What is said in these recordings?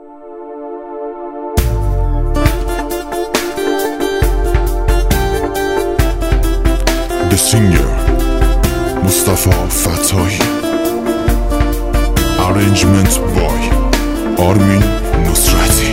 The singer Mustafa Fatahi. Arrangement by Armin Nusrati.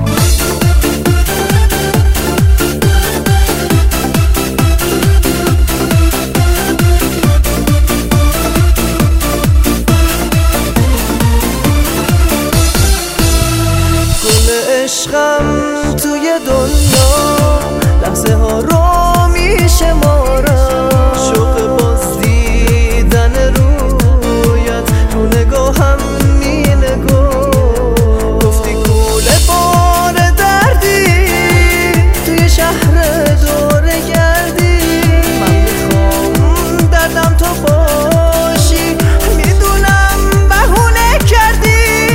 گل عشقم توی دنیا لحظه ها رو میشمارم، شوق باز دیدن رویت رو نگاهم مینگو. گفتی کوله بار دردی توی شهر دوره گردی، من میخوام دردم تو باشی، میدونم بهونه کردی،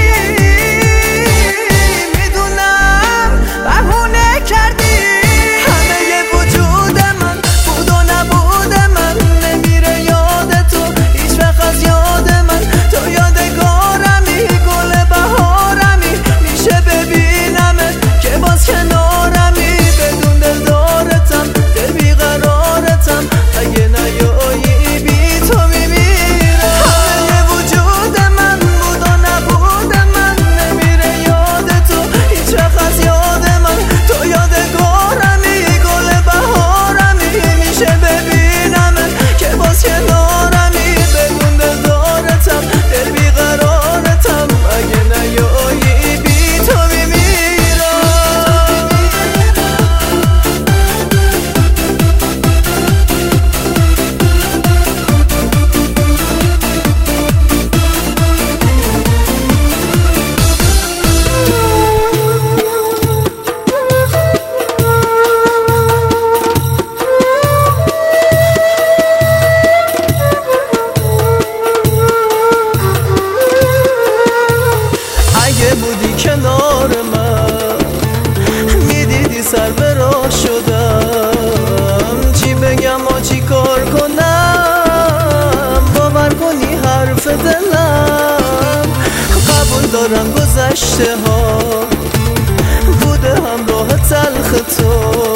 بودی کنار من میدیدی سر به راه شدم، چی بگم و چی کار کنم، باور کنی حرف دلم. قبول دارم گذشته ها بوده همراه تلخ تو،